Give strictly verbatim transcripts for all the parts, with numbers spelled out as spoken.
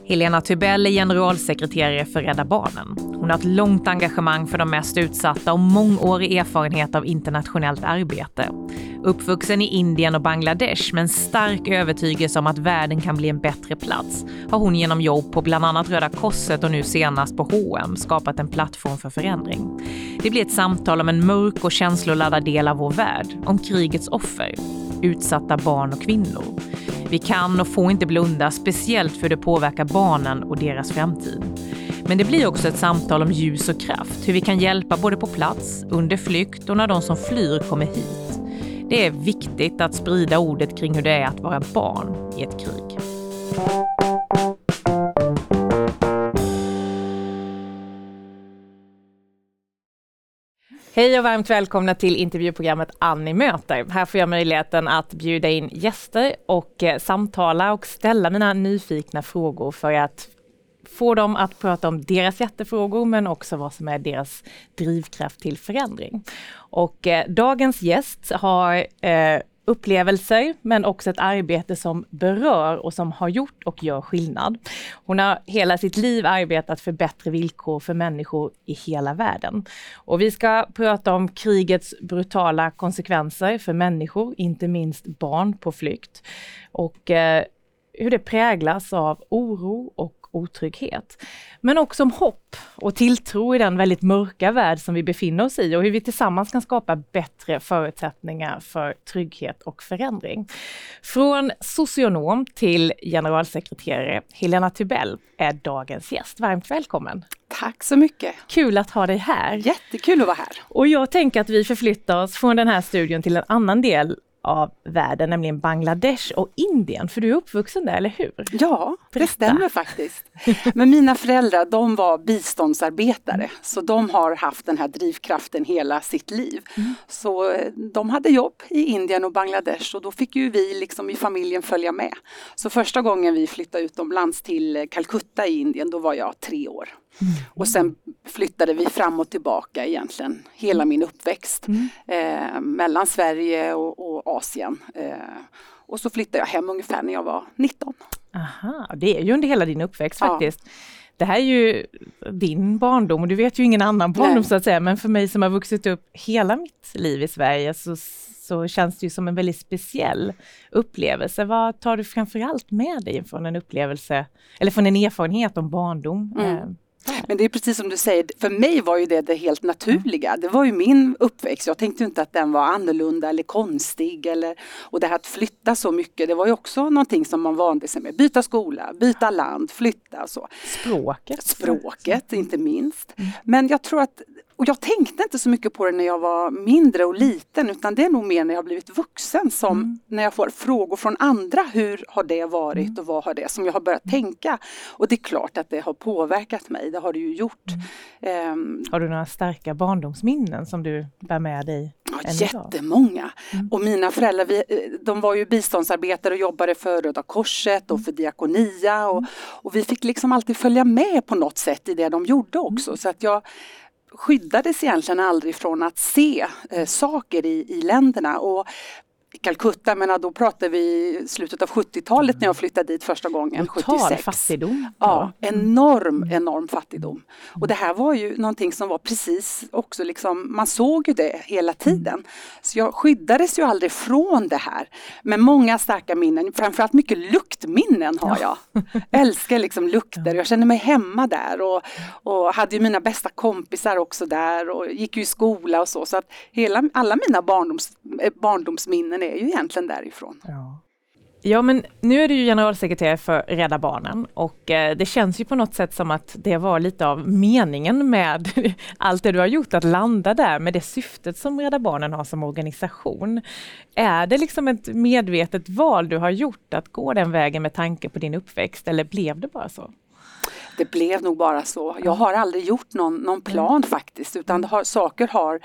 Helena Tybell är generalsekreterare för Rädda Barnen. Hon har ett långt engagemang för de mest utsatta och mångårig erfarenhet av internationellt arbete. Uppvuxen i Indien och Bangladesh med en stark övertygelse om att världen kan bli en bättre plats har hon genom jobb på bland annat Röda Korset och nu senast på H och M skapat en plattform för förändring. Det blir ett samtal om en mörk och känsloladdad del av vår värld, om krigets offer, utsatta barn och kvinnor. Vi kan och får inte blunda, speciellt för det påverkar barnen och deras framtid. Men det blir också ett samtal om ljus och kraft, hur vi kan hjälpa både på plats, under flykt och när de som flyr kommer hit. Det är viktigt att sprida ordet kring hur det är att vara barn i ett krig. Hej och varmt välkomna till intervjuprogrammet Annie möter. Här får jag möjligheten att bjuda in gäster och eh, samtala och ställa mina nyfikna frågor för att få dem att prata om deras hjärtefrågor men också vad som är deras drivkraft till förändring. Och eh, dagens gäst har eh, upplevelser men också ett arbete som berör och som har gjort och gör skillnad. Hon har hela sitt liv arbetat för bättre villkor för människor i hela världen. Och vi ska prata om krigets brutala konsekvenser för människor, inte minst barn på flykt. Och eh, hur det präglas av oro och otrygghet. Men också om hopp och tilltro i den väldigt mörka värld som vi befinner oss i och hur vi tillsammans kan skapa bättre förutsättningar för trygghet och förändring. Från socionom till generalsekreterare Helena Tybell är dagens gäst. Varmt välkommen. Tack så mycket. Kul att ha dig här. Jättekul att vara här. Och jag tänker att vi förflyttar oss från den här studion till en annan del av världen, nämligen Bangladesh och Indien. För du är uppvuxen där, eller hur? Ja, Berätta. Det stämmer faktiskt. Men mina föräldrar, de var biståndsarbetare. Mm. Så de har haft den här drivkraften hela sitt liv. Mm. Så de hade jobb i Indien och Bangladesh och då fick ju vi liksom i familjen följa med. Så första gången vi flyttade utomlands till Calcutta i Indien, då var jag tre år. Mm. Och sen flyttade vi fram och tillbaka egentligen hela min uppväxt mm. eh, mellan Sverige och, och Asien. Eh, och så flyttade jag hem ungefär när jag var nitton. Aha, det är ju under hela din uppväxt faktiskt. Ja. Det här är ju din barndom och du vet ju ingen annan barndom Nej. Så att säga. Men för mig som har vuxit upp hela mitt liv i Sverige så, så känns det ju som en väldigt speciell upplevelse. Vad tar du framförallt med dig från en upplevelse eller från en erfarenhet om barndom? Mm. Men det är precis som du säger, för mig var ju det det helt naturliga. Det var ju min uppväxt. Jag tänkte inte att den var annorlunda eller konstig. Eller, och det här att flytta så mycket, det var ju också någonting som man vande sig med. Byta skola, byta land, flytta och så. Språket. Språket, inte minst. Mm. Men jag tror att, och jag tänkte inte så mycket på det när jag var mindre och liten. Utan det är nog mer när jag har blivit vuxen som mm. när jag får frågor från andra. Hur har det varit mm. och vad har det som jag har börjat tänka. Och det är klart att det har påverkat mig. Det har det ju gjort. Mm. Um, har du några starka barndomsminnen som du bär med dig? Ja, jättemånga. Mm. Och mina föräldrar, vi, de var ju biståndsarbetare och jobbade för Röda Korset och för Diakonia. Och, och vi fick liksom alltid följa med på något sätt i det de gjorde också. Mm. Så att jag skyddades egentligen aldrig från att se eh, saker i, i länderna. Och i Calcutta, men då pratade vi slutet av sjuttiotalet när jag flyttade dit första gången, brutal sjuttiosex. Fattigdom. Ja, enorm, enorm fattigdom. Och det här var ju någonting som var precis också liksom, man såg ju det hela tiden. Så jag skyddades ju aldrig från det här. Men många starka minnen, framförallt mycket luktminnen har jag. Ja. Älskar liksom lukter, jag känner mig hemma där och, och hade ju mina bästa kompisar också där och gick ju i skola och så. Så att hela, alla mina barndoms, barndomsminnen är ju egentligen därifrån. Ja. Ja, men nu är du ju generalsekreterare för Rädda Barnen och eh, det känns ju på något sätt som att det var lite av meningen med allt det du har gjort, att landa där med det syftet som Rädda Barnen har som organisation. Är det liksom ett medvetet val du har gjort att gå den vägen med tanke på din uppväxt, eller blev det bara så? Det blev nog bara så. Jag har aldrig gjort någon, någon plan mm. faktiskt, utan det har, saker har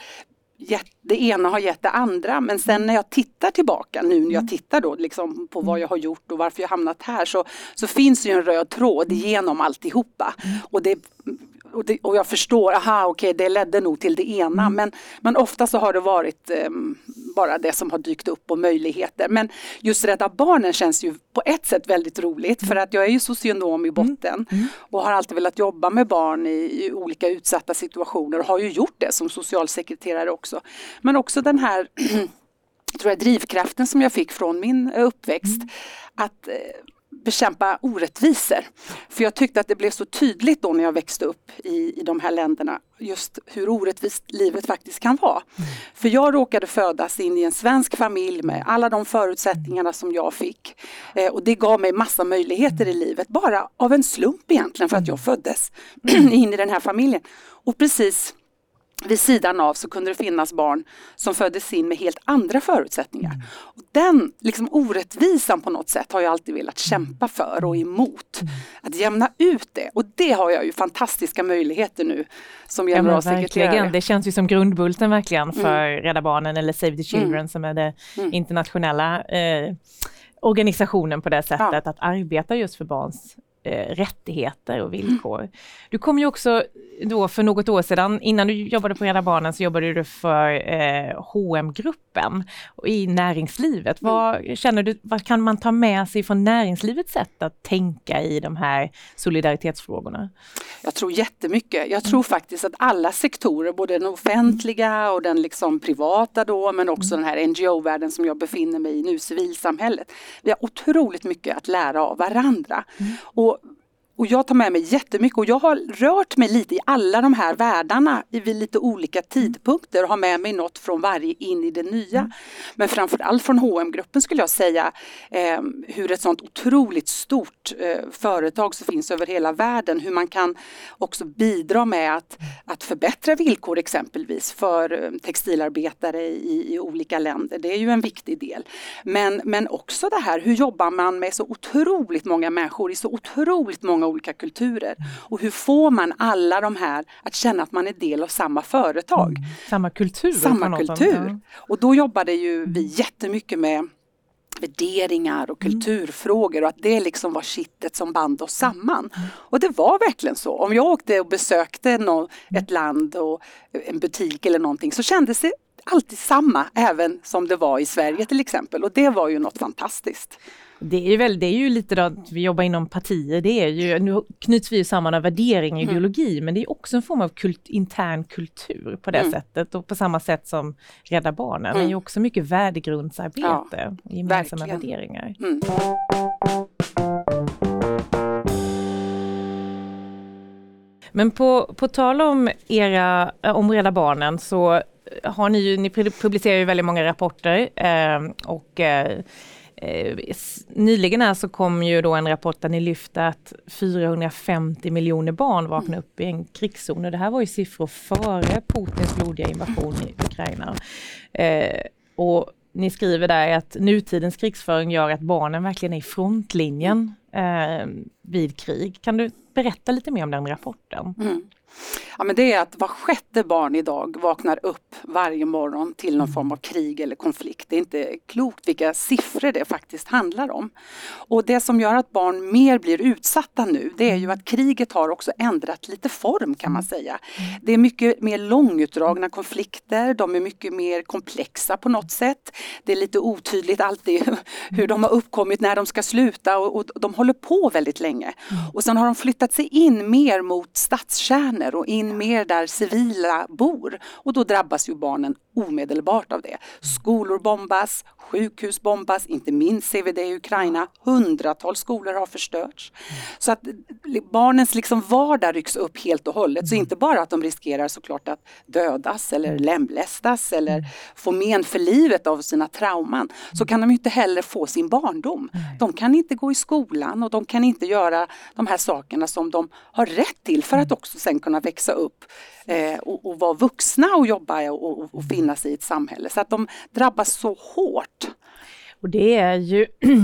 det ena har gett det andra, men sen när jag tittar tillbaka nu när jag tittar då liksom på vad jag har gjort och varför jag hamnat här, så, så finns ju en röd tråd igenom alltihopa. Och det och, det, och jag förstår, aha okej okay, det ledde nog till det ena. Mm. Men, men ofta så har det varit eh, bara det som har dykt upp och möjligheter. Men just Rädda Barnen känns ju på ett sätt väldigt roligt. För att jag är ju socionom i botten. Mm. Mm. Och har alltid velat jobba med barn i, i olika utsatta situationer. Och har ju gjort det som socialsekreterare också. Men också den här tror jag, drivkraften som jag fick från min uppväxt. Mm. Att eh, bekämpa orättvisor. För jag tyckte att det blev så tydligt då när jag växte upp i, i de här länderna. Just hur orättvist livet faktiskt kan vara. Mm. För jag råkade födas in i en svensk familj med alla de förutsättningarna som jag fick. Eh, och det gav mig massa möjligheter i livet. Bara av en slump egentligen för att jag föddes in i den här familjen. Och precis vid sidan av så kunde det finnas barn som föddes in med helt andra förutsättningar. Mm. Och den liksom orättvisan på något sätt har jag alltid velat kämpa för och emot. Mm. Att jämna ut det. Och det har jag ju fantastiska möjligheter nu som generalsekreterare. Ja, det känns ju som grundbulten verkligen för mm. Rädda Barnen eller Save the Children mm. som är det mm. internationella eh, organisationen på det sättet. Ja. Att arbeta just för barns Eh, rättigheter och villkor. Mm. Du kom ju också då för något år sedan, innan du jobbade på Rädda Barnen så jobbade du för eh, H och M-gruppen och i näringslivet. Mm. Vad känner du, vad kan man ta med sig från näringslivets sätt att tänka i de här solidaritetsfrågorna? Jag tror jättemycket. Jag tror mm. faktiskt att alla sektorer, både den offentliga och den liksom privata då, men också mm. den här N G O-världen som jag befinner mig i nu, civilsamhället. Vi har otroligt mycket att lära av varandra. Mm. Och Och jag tar med mig jättemycket och jag har rört mig lite i alla de här världarna vid lite olika tidpunkter och har med mig något från varje in i det nya. Mm. Men framförallt från H och M-gruppen skulle jag säga eh, hur ett sånt otroligt stort eh, företag som finns över hela världen, hur man kan också bidra med att, att förbättra villkor exempelvis för eh, textilarbetare i, i olika länder. Det är ju en viktig del. Men, men också det här, hur jobbar man med så otroligt många människor i så otroligt många olika kulturer. Och hur får man alla de här att känna att man är del av samma företag. Mm. Samma kultur. Samma kultur. Ja. Och då jobbade ju vi jättemycket med värderingar och kulturfrågor och att det liksom var kittet som band oss samman. Mm. Och det var verkligen så. Om jag åkte och besökte no- ett land och en butik eller någonting så kändes det alltid samma, även som det var i Sverige till exempel. Och det var ju något fantastiskt. Det är ju väl, det är ju lite då att vi jobbar inom partier, det är ju, nu knyts vi ju samman av värdering och mm. ideologi, men det är också en form av kult, intern kultur på det mm. sättet, och på samma sätt som Rädda Barnen, mm. det är ju också mycket värdegrundsarbete, ja, gemensamma verkligen. Värderingar. Mm. Men på, på tal om era, om Rädda Barnen så har ni ju, ni publicerar ju väldigt många rapporter eh, och eh, nyligen här så kom ju då en rapport där ni lyfte att fyrahundrafemtio miljoner barn vaknar upp i en krigszon. Och det här var ju siffror före Putins blodiga invasion i Ukraina. Eh, och ni skriver där att nutidens krigsföring gör att barnen verkligen är i frontlinjen eh, vid krig. Kan du berätta lite mer om den rapporten? Mm. Ja, men det är att var sjätte barn idag vaknar upp varje morgon till någon form av krig eller konflikt. Det är inte klokt vilka siffror det faktiskt handlar om. Och det som gör att barn mer blir utsatta nu, det är ju att kriget har också ändrat lite form kan man säga. Det är mycket mer långutdragna konflikter, de är mycket mer komplexa på något sätt. Det är lite otydligt alltid hur de har uppkommit, när de ska sluta, och, och de håller på väldigt länge. Och sen har de flyttat sig in mer mot stadskärnor och in mer där civila bor. Och då drabbas ju barnen omedelbart av det. Skolor bombas, sjukhus bombas, inte minst ser vi det i Ukraina. Hundratals skolor har förstörts. Så att barnens liksom vardag rycks upp helt och hållet. Så inte bara att de riskerar såklart att dödas eller lemlästas eller få men för livet av sina trauman. Så kan de inte heller få sin barndom. De kan inte gå i skolan och de kan inte göra de här sakerna som de har rätt till för att också sen kunna växa upp eh, och, och vara vuxna och jobba och, och, och finnas i ett samhälle. Så att de drabbas så hårt. Och det är ju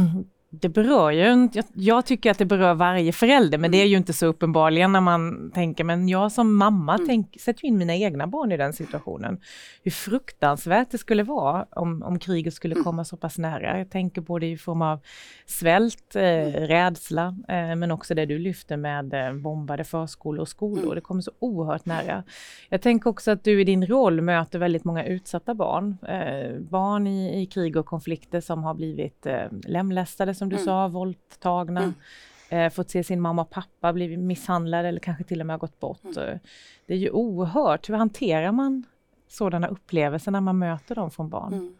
Det berör ju, jag, jag tycker att det berör varje förälder, men mm. det är ju inte så uppenbarligen när man tänker, men jag som mamma mm. tänk, sätter in mina egna barn i den situationen. Hur fruktansvärt det skulle vara om, om kriget skulle mm. komma så pass nära. Jag tänker både i form av svält, eh, rädsla, eh, men också det du lyfter med eh, bombade förskolor och skolor. Mm. Det kommer så oerhört nära. Jag tänker också att du i din roll möter väldigt många utsatta barn. Eh, barn i, i krig och konflikter som har blivit eh, lemlästade, som du mm. sa, våldtagna, mm. eh, fått se sin mamma och pappa bli misshandlade eller kanske till och med har gått bort. Mm. Det är ju oerhört. Hur hanterar man sådana upplevelser när man möter dem från barn? Mm.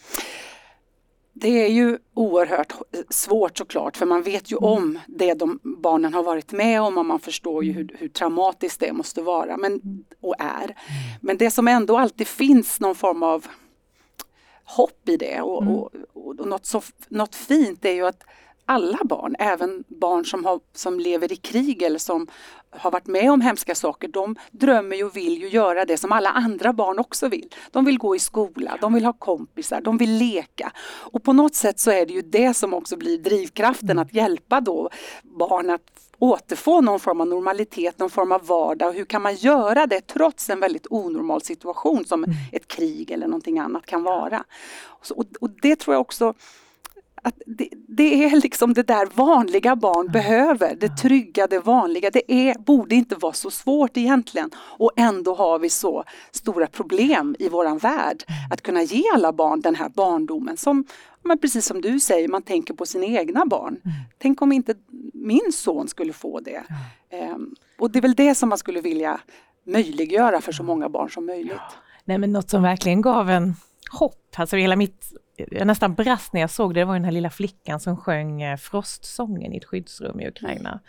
Det är ju oerhört svårt såklart, för man vet ju mm. om det de barnen har varit med om och man förstår ju hur, hur traumatiskt det måste vara men, och är. Men det som ändå alltid finns någon form av hopp i det och, mm. och, och, och något, så, något fint är ju att alla barn, även barn som, har, som lever i krig eller som har varit med om hemska saker, de drömmer ju och vill ju göra det som alla andra barn också vill. De vill gå i skola, de vill ha kompisar, de vill leka. Och på något sätt så är det ju det som också blir drivkraften att hjälpa då barn att återfå någon form av normalitet, någon form av vardag. Och hur kan man göra det trots en väldigt onormal situation som mm. ett krig eller någonting annat kan vara. Och, och, och det tror jag också att det, det är liksom det där vanliga barn mm. behöver, det trygga, det vanliga. Det är, borde inte vara så svårt egentligen. Och ändå har vi så stora problem i våran värld mm. att kunna ge alla barn den här barndomen som, men precis som du säger, man tänker på sina egna barn. Mm. Tänk om inte min son skulle få det. Mm. Um, och det är väl det som man skulle vilja möjliggöra för så många barn som möjligt. Ja. Nej, men något som verkligen gav en hopp, alltså hela mitt jag nästan brast när jag såg det, det var den här lilla flickan som sjöng eh, Frostsången i ett skyddsrum i Ukraina.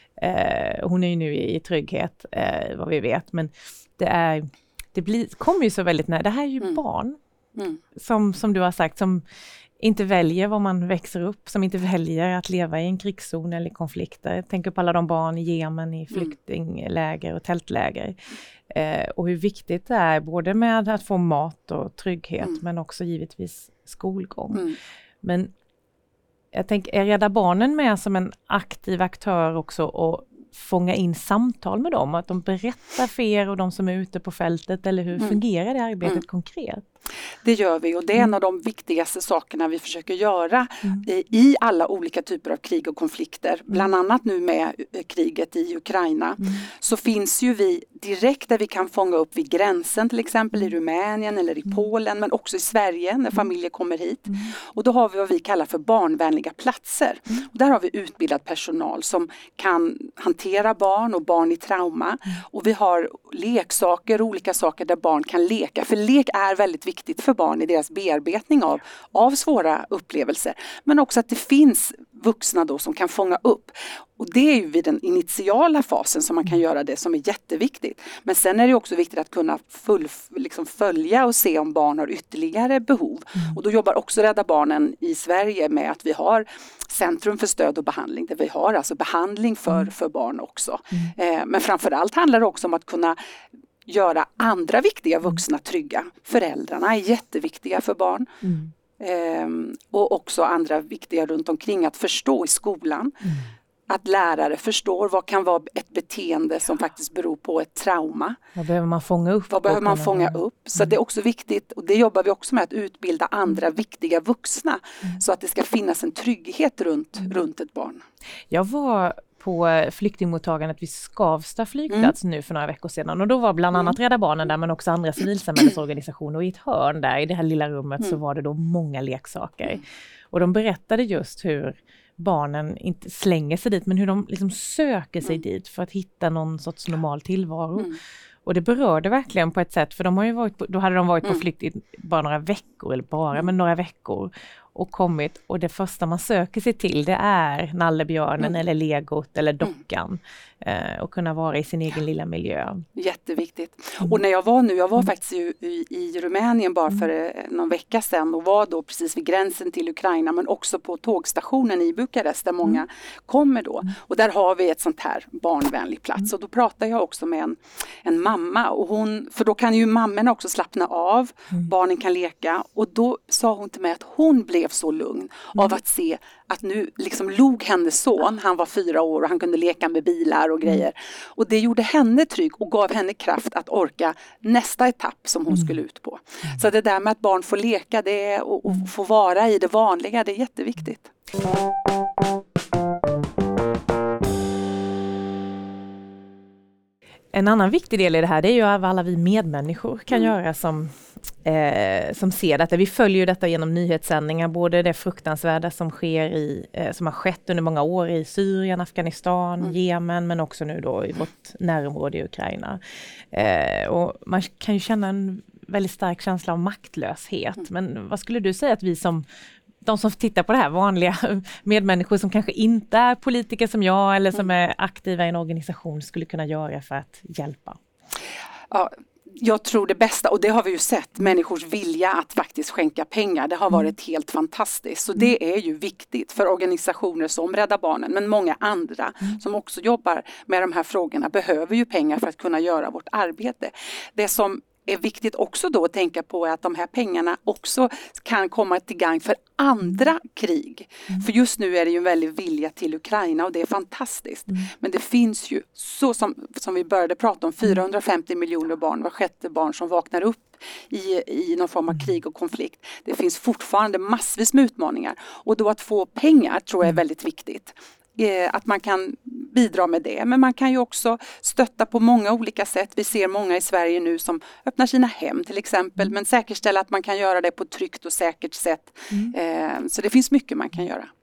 Eh, hon är ju nu i, i trygghet, eh, vad vi vet, men det är det blir, kommer ju så väldigt nära. Det här är ju mm. barn mm. Som, som du har sagt, som inte väljer var man växer upp, som inte väljer att leva i en krigszon eller konflikter. Jag tänker på alla de barn i Jemen, i flyktingläger och tältläger. Eh, och hur viktigt det är både med att få mat och trygghet mm. men också givetvis skolgång. Mm. Men jag tänker, är Rädda Barnen med som en aktiv aktör också och fånga in samtal med dem? Att de berättar för er och de som är ute på fältet, eller hur mm. fungerar det arbetet mm. konkret? Det gör vi, och det är mm. en av de viktigaste sakerna vi försöker göra mm. i, i alla olika typer av krig och konflikter. Mm. Bland annat nu med kriget i Ukraina mm. så finns ju vi direkt där vi kan fånga upp vid gränsen, till exempel i Rumänien eller i mm. Polen, men också i Sverige när familjer kommer hit. Mm. Och då har vi vad vi kallar för barnvänliga platser. Mm. Och där har vi utbildad personal som kan hantera barn och barn i trauma. Mm. Och vi har leksaker och olika saker där barn kan leka. För lek är väldigt viktigt för barn i deras bearbetning av, av svåra upplevelser. Men också att det finns vuxna då som kan fånga upp. Och det är ju vid den initiala fasen som man kan göra det, som är jätteviktigt. Men sen är det också viktigt att kunna full, liksom följa och se om barn har ytterligare behov. Mm. Och då jobbar också Rädda Barnen i Sverige med att vi har Centrum för stöd och behandling. Där vi har alltså behandling för, mm. för barn också. Mm. Eh, men framförallt handlar det också om att kunna göra andra viktiga vuxna trygga. Föräldrarna är jätteviktiga för barn. Mm. Ehm, och också andra viktiga runt omkring, att förstå i skolan. Mm. Att lärare förstår vad kan vara ett beteende som faktiskt beror på ett trauma. Vad behöver man fånga upp? Vad behöver man fånga upp? Så mm. det är också viktigt, och det jobbar vi också med, att utbilda andra viktiga vuxna. Mm. Så att det ska finnas en trygghet runt, mm. runt ett barn. Jag var på flyktingmottagandet vid Skavsta flygplats mm. nu för några veckor sedan. Och då var bland annat mm. Rädda Barnen där, men också andra civilsamhällesorganisationer. Och i ett hörn där, i det här lilla rummet, mm. så var det då många leksaker. Mm. Och de berättade just hur barnen inte slänger sig dit, men hur de liksom söker sig mm. dit för att hitta någon sorts normal tillvaro. Mm. Och det berörde verkligen på ett sätt, för de har ju varit på, då hade de varit på mm. flykt i bara några veckor, eller bara, mm. men några veckor. Och kommit, och det första man söker sig till, det är nallebjörnen mm. eller legot eller dockan. Mm. Eh, och kunna vara i sin egen lilla miljö. Jätteviktigt. Mm. Och när jag var nu, jag var mm. faktiskt i, i, i Rumänien bara för mm. någon vecka sedan, och var då precis vid gränsen till Ukraina, men också på tågstationen i Bukarest där många mm. kommer då. Mm. Och där har vi ett sånt här barnvänlig plats. Mm. Och då pratar jag också med en, en mamma, och hon, för då kan ju mammorna också slappna av, mm. barnen kan leka, och då sa hon till mig att hon blev blev så lugn mm. av att se att nu liksom log hennes son, han var fyra år och han kunde leka med bilar och grejer. Mm. Och det gjorde henne trygg och gav henne kraft att orka nästa etapp som hon mm. skulle ut på. Mm. Så det där med att barn får leka det och, och få vara i det vanliga, det är jätteviktigt. En annan viktig del i det här, det är ju vad alla vi medmänniskor kan mm. göra som, eh, som ser detta. Vi följer detta genom nyhetssändningar, både det fruktansvärda som sker i, eh, som har skett under många år i Syrien, Afghanistan, mm. Jemen, men också nu då i vårt närområde i Ukraina. Eh, och man kan ju känna en väldigt stark känsla av maktlöshet. Mm. Men vad skulle du säga att vi som de som tittar på det här, vanliga medmänniskor som kanske inte är politiker som jag eller som är aktiva i en organisation, skulle kunna göra för att hjälpa? Ja, jag tror det bästa, och det har vi ju sett, människors vilja att faktiskt skänka pengar, det har varit mm. helt fantastiskt. Så det är ju viktigt för organisationer som Rädda Barnen, men många andra mm. som också jobbar med de här frågorna behöver ju pengar för att kunna göra vårt arbete. Det som är viktigt också då att tänka på att de här pengarna också kan komma till gagn för andra krig. Mm. För just nu är det ju en väldig vilja till Ukraina och det är fantastiskt. Mm. Men det finns ju, så som, som vi började prata om, fyrahundrafemtio miljoner barn, var sjätte barn som vaknar upp i, i någon form av krig och konflikt. Det finns fortfarande massvis med utmaningar. Och då att få pengar tror jag är väldigt viktigt. Att man kan bidra med det, men man kan ju också stötta på många olika sätt. Vi ser många i Sverige nu som öppnar sina hem till exempel, men säkerställa att man kan göra det på ett tryggt och säkert sätt. Mm. Så det finns mycket man kan göra.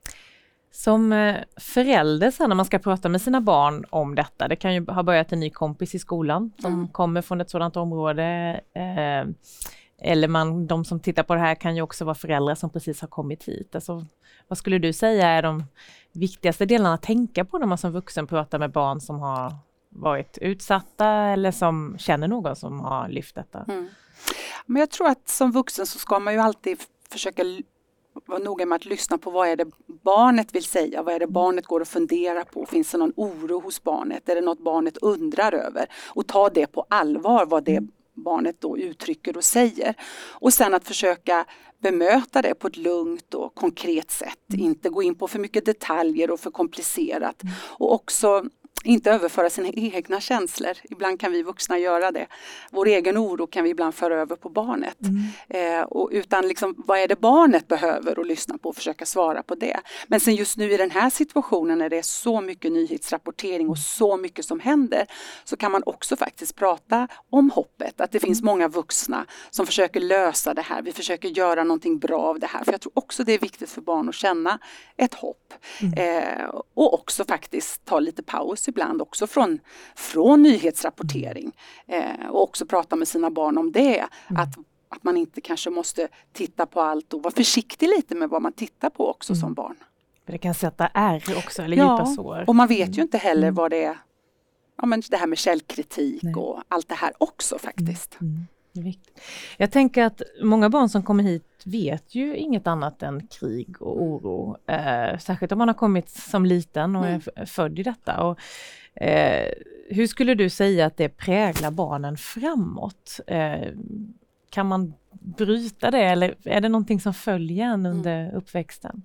Som förälder sen när man ska prata med sina barn om detta, det kan ju ha börjat en ny kompis i skolan som mm. kommer från ett sådant område, eh, eller man, de som tittar på det här kan ju också vara föräldrar som precis har kommit hit. Alltså, vad skulle du säga är de viktigaste delarna att tänka på när man som vuxen pratar med barn som har varit utsatta eller som känner någon som har lyft detta? Mm. Men jag tror att som vuxen så ska man ju alltid försöka vara noga med att lyssna på vad är det barnet vill säga, vad är det barnet går och funderar på, finns det någon oro hos barnet, är det något barnet undrar över, och ta det på allvar vad det barnet då uttrycker och säger. Och sen att försöka bemöta det på ett lugnt och konkret sätt. Mm. Inte gå in på för mycket detaljer och för komplicerat. Mm. Och också inte överföra sina egna känslor. Ibland kan vi vuxna göra det. Vår egen oro kan vi ibland föra över på barnet. Mm. Eh, och utan liksom, vad är det barnet behöver och lyssna på och försöka svara på det. Men sen just nu i den här situationen när det är så mycket nyhetsrapportering och så mycket som händer, så kan man också faktiskt prata om hoppet. Att det finns många vuxna som försöker lösa det här. Vi försöker göra någonting bra av det här. För jag tror också det är viktigt för barn att känna ett hopp. Mm. Eh, och också faktiskt ta lite paus ibland också från, från nyhetsrapportering. Eh, och också prata med sina barn om det. Mm. Att, att man inte kanske måste titta på allt och vara försiktig lite med vad man tittar på också mm. som barn. För det kan sätta ärr också eller ja, djupa sår. Och man vet mm. ju inte heller mm. vad det är. Ja, men det här med källkritik Nej. Och allt det här också faktiskt. Mm. Mm. Det är viktigt. Jag tänker att många barn som kommer hit vet ju inget annat än krig och oro. Eh, särskilt om man har kommit som liten och är mm. född i detta. Och, eh, hur skulle du säga att det präglar barnen framåt? Eh, kan man bryta det eller är det någonting som följer en under mm. uppväxten?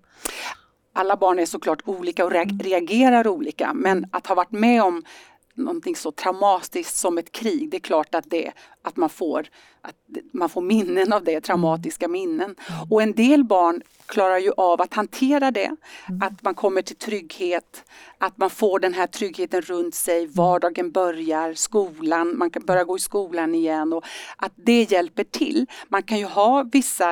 Alla barn är såklart olika och re- reagerar olika, men att ha varit med om någonting så traumatiskt som ett krig, det är klart att det att man får att man får minnen av det, traumatiska minnen. Mm. Och en del barn klarar ju av att hantera det, mm. att man kommer till trygghet, att man får den här tryggheten runt sig, vardagen börjar, skolan, man kan börja gå i skolan igen och att det hjälper till. Man kan ju ha vissa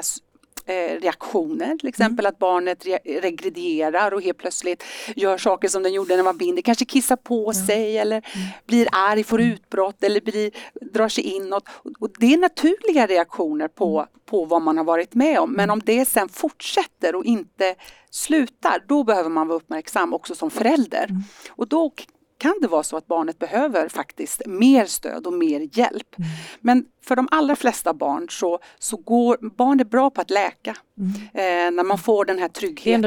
reaktioner, till exempel mm. att barnet re- regredierar och helt plötsligt gör saker som den gjorde när man binder, kanske kissar på mm. sig eller mm. blir arg, får utbrott eller blir, drar sig inåt. Och, och det är naturliga reaktioner på, mm. på vad man har varit med om, men om det sen fortsätter och inte slutar, då behöver man vara uppmärksam också som förälder. Mm. Och då kan det vara så att barnet behöver faktiskt mer stöd och mer hjälp. Mm. Men för de allra flesta barn så, så går barn är bra på att läka. Mm. Eh, när man får den här tryggheten. Det är ändå väldigt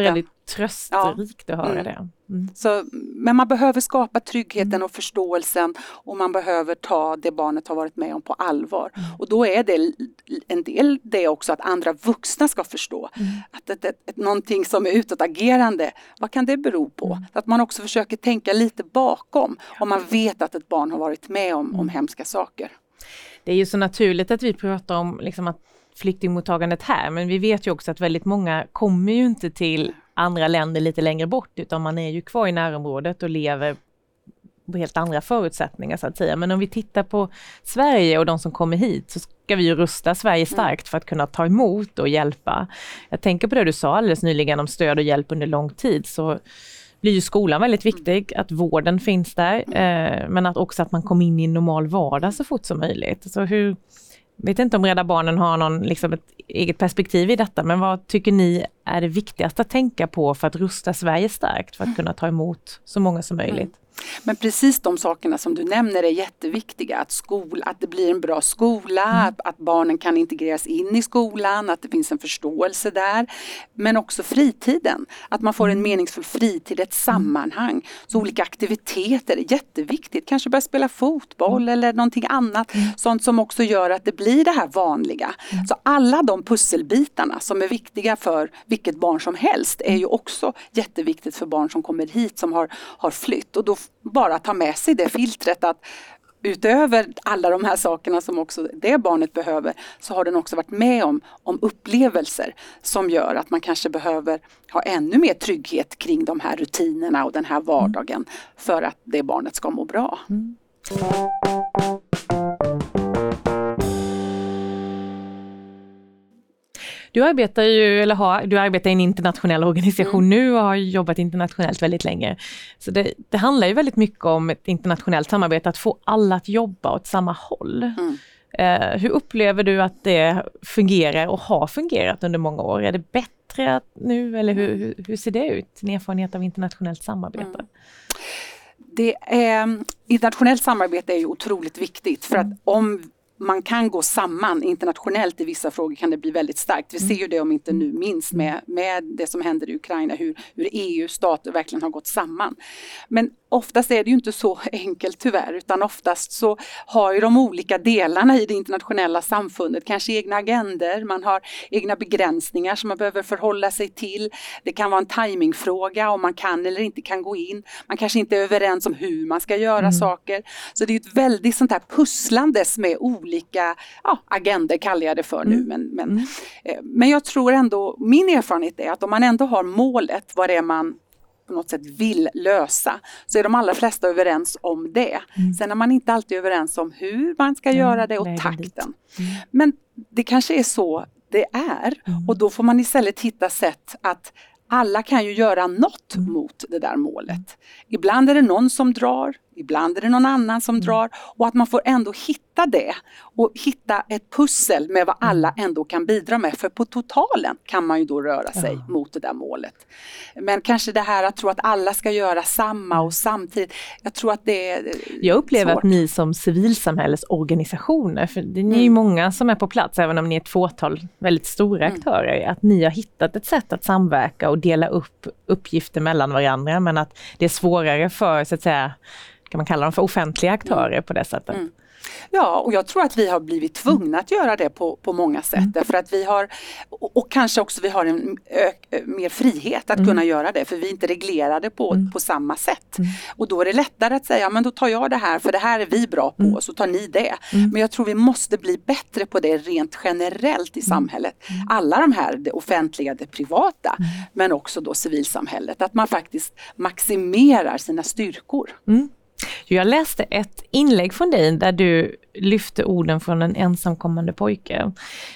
tröstrikt ja. att höra mm. det. Mm. Så, men man behöver skapa tryggheten mm. och förståelsen och man behöver ta det barnet har varit med om på allvar. Mm. Och då är det en del det också att andra vuxna ska förstå mm. att ett, ett, ett, någonting som är utåtagerande, vad kan det bero på? Mm. Att man också försöker tänka lite bakom om man vet att ett barn har varit med om, mm. om hemska saker. Det är ju så naturligt att vi pratar om liksom att flyktingmottagandet här, men vi vet ju också att väldigt många kommer ju inte till andra länder lite längre bort, utan man är ju kvar i närområdet och lever på helt andra förutsättningar så att säga. Men om vi tittar på Sverige och de som kommer hit så ska vi ju rusta Sverige starkt för att kunna ta emot och hjälpa. Jag tänker på det du sa alldeles nyligen om stöd och hjälp under lång tid, så blir ju skolan väldigt viktig, att vården finns där, eh, men att också att man kommer in i en normal vardag så fort som möjligt. Så hur, vet inte om Rädda Barnen har någon, liksom ett eget perspektiv i detta, men vad tycker ni är det viktigaste att tänka på för att rusta Sverige starkt för att kunna ta emot så många som möjligt? Men precis de sakerna som du nämner är jätteviktiga. Att, skol, att det blir en bra skola, mm. att, att barnen kan integreras in i skolan, att det finns en förståelse där. Men också fritiden. Att man får en meningsfull fritid, ett sammanhang. Så olika aktiviteter är jätteviktigt. Kanske börja spela fotboll mm. eller någonting annat. Mm. Sånt som också gör att det blir det här vanliga. Mm. Så alla de pusselbitarna som är viktiga för vilket barn som helst är ju också jätteviktigt för barn som kommer hit som har, har flytt. Och då bara ta med sig det filtret att utöver alla de här sakerna som också det barnet behöver, så har den också varit med om, om upplevelser som gör att man kanske behöver ha ännu mer trygghet kring de här rutinerna och den här vardagen för att det barnet ska må bra. Mm. Du arbetar ju, eller har, du arbetar i en internationell organisation mm. nu och har jobbat internationellt väldigt länge. Så det, det handlar ju väldigt mycket om ett internationellt samarbete, att få alla att jobba åt samma håll. Mm. Eh, hur upplever du att det fungerar och har fungerat under många år? Är det bättre nu eller hur, hur, hur ser det ut? Din erfarenhet av internationellt samarbete? Mm. Det är, internationellt samarbete är ju otroligt viktigt för att om man kan gå samman internationellt i vissa frågor kan det bli väldigt starkt. Vi ser ju det om inte nu minst med, med det som händer i Ukraina, hur, hur E U-stater verkligen har gått samman. Men oftast är det ju inte så enkelt tyvärr, utan oftast så har ju de olika delarna i det internationella samfundet kanske egna agender, man har egna begränsningar som man behöver förhålla sig till. Det kan vara en timingfråga om man kan eller inte kan gå in. Man kanske inte är överens om hur man ska göra mm. saker. Så det är ett väldigt sånt här pusslandes med olika ja, agender kallar jag det för nu. Mm. Men, men, mm. eh, men jag tror ändå, min erfarenhet är att om man ändå har målet, vad det är man på något sätt vill lösa, så är de allra flesta överens om det. Mm. Sen är man inte alltid överens om hur man ska mm, göra det och takten. Mm. Men det kanske är så det är. Mm. Och då får man istället hitta sätt att alla kan ju göra något mm. mot det där målet. Mm. Ibland är det någon som drar, ibland är det någon annan som mm. drar. Och att man får ändå hitta det. Och hitta ett pussel med vad alla ändå kan bidra med. För på totalen kan man ju då röra sig ja. mot det där målet. Men kanske det här att tro att alla ska göra samma och samtidigt. Jag tror att det är Jag upplever svårt. Att ni som civilsamhällesorganisationer, för det är mm. ju många som är på plats, även om ni är ett fåtal väldigt stora mm. aktörer, att ni har hittat ett sätt att samverka och dela upp uppgifter mellan varandra, men att det är svårare för, så att säga, kan man kalla dem för offentliga aktörer mm. på det sättet. Mm. Ja, och jag tror att vi har blivit tvungna att göra det på, på många sätt. Mm. Därför att vi har, och, och kanske också vi har en ök, mer frihet att mm. kunna göra det. För vi är inte reglerade på, mm. på samma sätt. Mm. Och då är det lättare att säga, men då tar jag det här, för det här är vi bra på, mm. så tar ni det. Mm. Men jag tror vi måste bli bättre på det rent generellt i samhället. Mm. Alla de här, det offentliga, det privata, mm. men också då civilsamhället. Att man faktiskt maximerar sina styrkor. Mm. Jag läste ett inlägg från dig där du lyfte orden från en ensamkommande pojke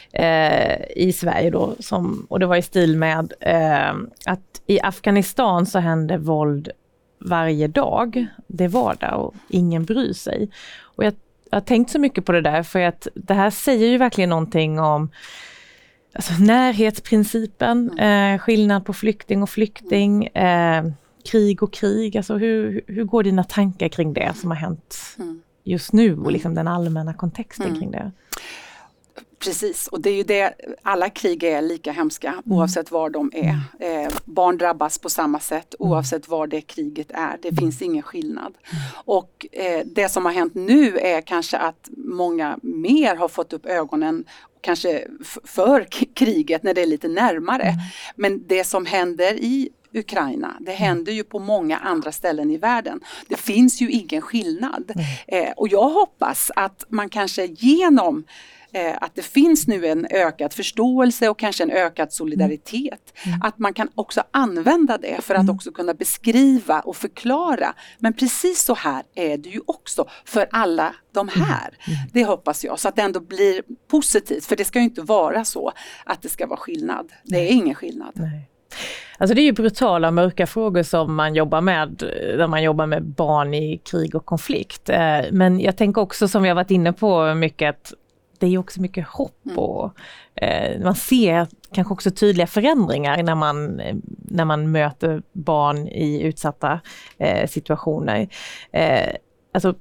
eh, i Sverige då, som, och det var i stil med eh, att i Afghanistan så hände våld varje dag, det var där och ingen bryr sig. Och jag, jag har tänkt så mycket på det där, för att det här säger ju verkligen någonting om alltså, närhetsprincipen, eh, skillnad på flykting och flykting, eh, krig och krig, alltså hur, hur går dina tankar kring det som har hänt just nu och liksom den allmänna kontexten mm. kring det? Precis, och det är ju det, alla krig är lika hemska mm. oavsett var de är. Eh, barn drabbas på samma sätt oavsett var det kriget är. Det finns ingen skillnad. Och eh, det som har hänt nu är kanske att många mer har fått upp ögonen kanske f- för k- kriget när det är lite närmare. Mm. Men det som händer i Ukraina, det händer ju på många andra ställen i världen. Det finns ju ingen skillnad. Mm. Eh, och jag hoppas att man kanske genom eh, att det finns nu en ökad förståelse och kanske en ökad solidaritet, mm. att man kan också använda det för att mm. också kunna beskriva och förklara. Men precis så här är det ju också för alla de här. Mm. Det hoppas jag, så att det ändå blir positivt. För det ska ju inte vara så att det ska vara skillnad. Det är ingen skillnad. Nej. Alltså det är ju brutala mörka frågor som man jobbar med när man jobbar med barn i krig och konflikt. Men jag tänker också, som vi har varit inne på mycket, att det är också mycket hopp och eh, man ser kanske också tydliga förändringar när man, när man möter barn i utsatta eh, situationer. Eh, alltså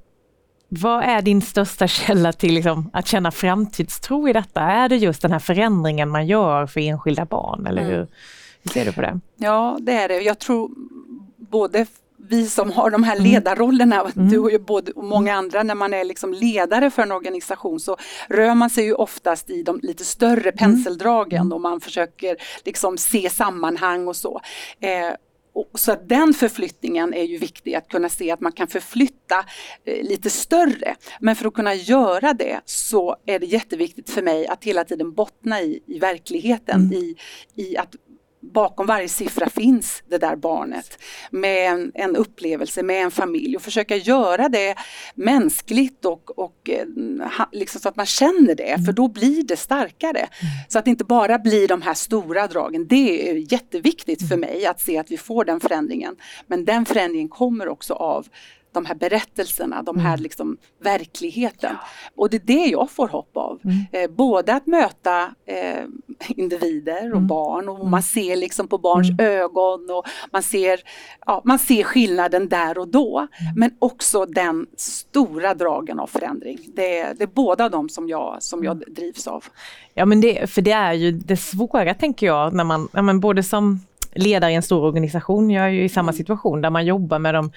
vad är din största källa till liksom, att känna framtidstro i detta? Är det just den här förändringen man gör för enskilda barn, eller hur? Mm. Hur ser du på det? Ja, det är det. Jag tror både vi som har de här ledarrollerna, mm. du och, både, och många andra, när man är liksom ledare för en organisation, så rör man sig ju oftast i de lite större penseldragen mm. och man försöker liksom se sammanhang och så. Eh, Och så att den förflyttningen är ju viktig, att kunna se att man kan förflytta eh, lite större. Men för att kunna göra det så är det jätteviktigt för mig att hela tiden bottna i, i verkligheten, mm. i, i att bakom varje siffra finns det där barnet med en, en upplevelse, med en familj, och försöka göra det mänskligt och, och ha, liksom så att man känner det, mm. för då blir det starkare. Mm. Så att det inte bara blir de här stora dragen. Det är jätteviktigt för mig att se att vi får den förändringen. Men den förändringen kommer också av de här berättelserna, de här liksom verkligheten. Och det är det jag får hopp av. Mm. Eh, både att möta eh, individer och mm. barn, och man ser liksom på barns mm. ögon, och man ser, ja, man ser skillnaden där och då. Mm. Men också den stora dragen av förändring. Det är, det är båda de som jag, som jag drivs av. Ja, men det, för det är ju det svåra, tänker jag, när man, när man både som ledare i en stor organisation, jag är ju i samma situation där man jobbar med de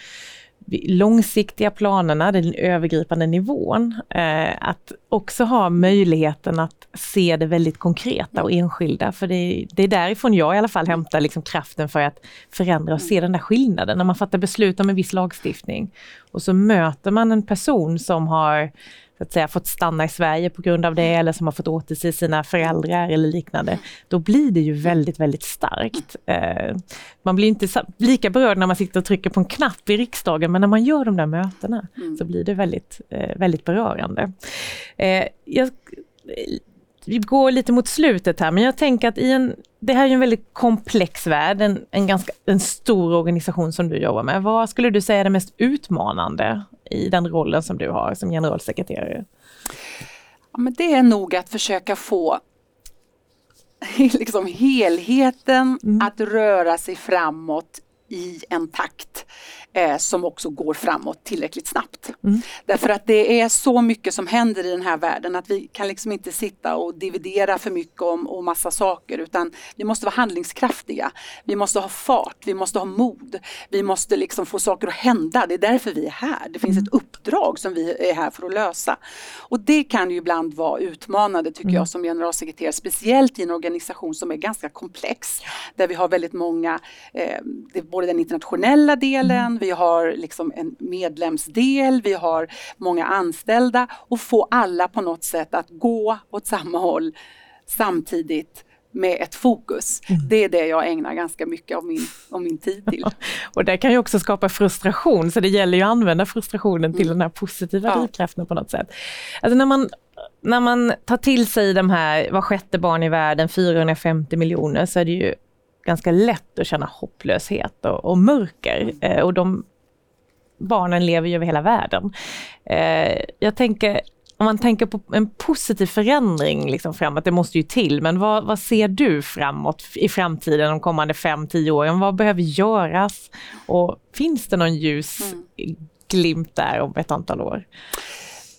långsiktiga planerna, den övergripande nivån, eh, att också ha möjligheten att se det väldigt konkreta och enskilda, för det, det är därifrån jag i alla fall hämtar liksom kraften för att förändra och se den där skillnaden när man fattar beslut om en viss lagstiftning, och så möter man en person som har, så att säga, fått stanna i Sverige på grund av det, eller som har fått återse sina föräldrar eller liknande, då blir det ju väldigt, väldigt starkt. Eh, man blir inte lika berörd när man sitter och trycker på en knapp i riksdagen, men när man gör de där mötena mm. så blir det väldigt, eh, väldigt berörande. Eh, jag, vi går lite mot slutet här, men jag tänker att i en, det här är ju en väldigt komplex värld, en, en, ganska, en stor organisation som du jobbar med. Vad skulle du säga är det mest utmanande i den rollen som du har som generalsekreterare? Ja, men det är nog att försöka få liksom helheten mm. att röra sig framåt i en takt eh, som också går framåt tillräckligt snabbt. Mm. Därför att det är så mycket som händer i den här världen att vi kan liksom inte sitta och dividera för mycket om och massa saker, utan vi måste vara handlingskraftiga. Vi måste ha fart, vi måste ha mod. Vi måste liksom få saker att hända. Det är därför vi är här. Det finns mm. ett uppdrag som vi är här för att lösa. Och det kan ju ibland vara utmanande, tycker mm. jag, som generalsekreterare, speciellt i en organisation som är ganska komplex, där vi har väldigt många, eh, det är både den internationella delen, mm. vi har liksom en medlemsdel, vi har många anställda, och få alla på något sätt att gå åt samma håll samtidigt med ett fokus. Mm. Det är det jag ägnar ganska mycket av min, av min tid till. Och det kan ju också skapa frustration, så det gäller ju att använda frustrationen till mm. den här positiva ja. drivkraften på något sätt. Alltså när man, när man tar till sig de här, var sjätte barn i världen, fyrahundrafemtio miljoner, så är det ju ganska lätt att känna hopplöshet och, och mörker. Mm. Eh, och de barnen lever ju över hela världen. Eh, jag tänker, om man tänker på en positiv förändring liksom framåt, det måste ju till, men vad, vad ser du framåt i framtiden de kommande fem, tio åren? Vad behöver göras? Och finns det någon ljus mm. glimt där om ett antal år?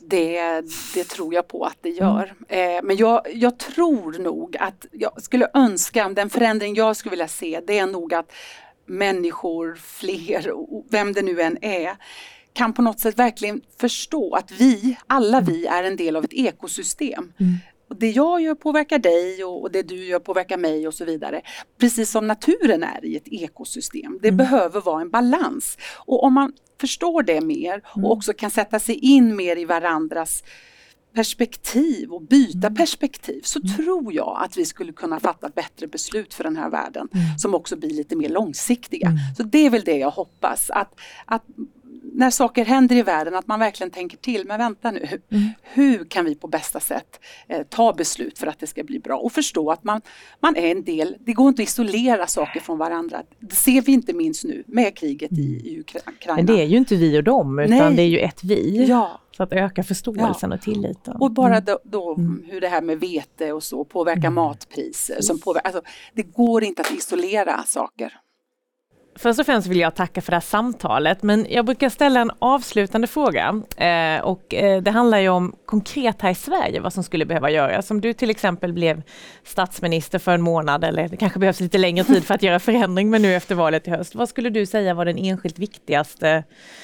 Det, det tror jag på att det gör. Mm. Eh, men jag, jag tror nog att jag skulle önska, den förändring jag skulle vilja se, det är nog att människor, fler, vem det nu än är, kan på något sätt verkligen förstå att vi, alla vi, är en del av ett ekosystem. Mm. Och det jag gör påverkar dig och, och det du gör påverkar mig och så vidare. Precis som naturen är i ett ekosystem. Det mm. behöver vara en balans. Och om man förstår det mer och också kan sätta sig in mer i varandras perspektiv och byta mm. perspektiv, så mm. tror jag att vi skulle kunna fatta bättre beslut för den här världen mm. som också blir lite mer långsiktiga. Mm. Så det är väl det jag hoppas, att, att när saker händer i världen, att man verkligen tänker till, men vänta nu, mm. hur kan vi på bästa sätt eh, ta beslut för att det ska bli bra och förstå att man, man är en del, det går inte att isolera saker från varandra. Det ser vi inte minst nu med kriget i, i Ukraina. Men det är ju inte vi och dem, utan Nej. det är ju ett vi. Ja. Så att öka förståelsen ja. och tilliten. Och bara då, då mm. hur det här med vete och så påverkar mm. matpriser. Som påverkar, alltså, det går inte att isolera saker. Först och främst vill jag tacka för det här samtalet, men jag brukar ställa en avslutande fråga eh, och eh, det handlar ju om konkret här i Sverige vad som skulle behöva göras. Om du till exempel blev statsminister för en månad, eller det kanske behövs lite längre tid för att göra förändring, men nu efter valet i höst, vad skulle du säga var den enskilt viktigaste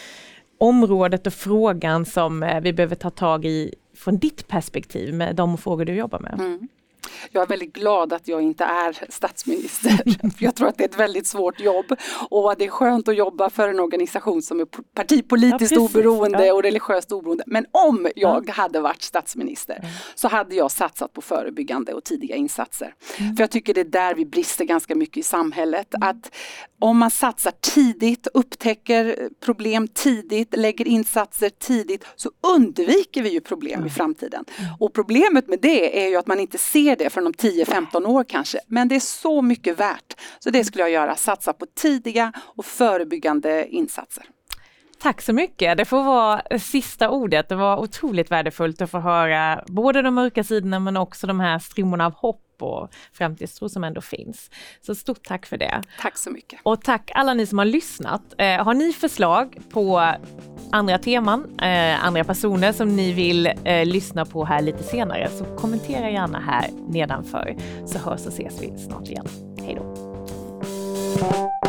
området och frågan som eh, vi behöver ta tag i från ditt perspektiv med de frågor du jobbar med? Mm. Jag är väldigt glad att jag inte är statsminister. Jag tror att det är ett väldigt svårt jobb och det är skönt att jobba för en organisation som är partipolitiskt ja, oberoende ja. och religiöst oberoende. Men om jag ja. hade varit statsminister mm. så hade jag satsat på förebyggande och tidiga insatser. Mm. För jag tycker det är där vi brister ganska mycket i samhället. Mm. Att om man satsar tidigt, upptäcker problem tidigt, lägger insatser tidigt, så undviker vi ju problem mm. i framtiden. Mm. Och problemet med det är ju att man inte ser det för om tio femton år kanske. Men det är så mycket värt. Så det skulle jag göra. Satsa på tidiga och förebyggande insatser. Tack så mycket. Det får vara sista ordet. Det var otroligt värdefullt att få höra både de mörka sidorna men också de här strimmorna av hopp och framtidstro som ändå finns. Så stort tack för det. Tack så mycket. Och tack alla ni som har lyssnat. Eh, har ni förslag på andra teman, eh, andra personer som ni vill eh, lyssna på här lite senare, så kommentera gärna här nedanför, så hörs och ses vi snart igen. Hej då!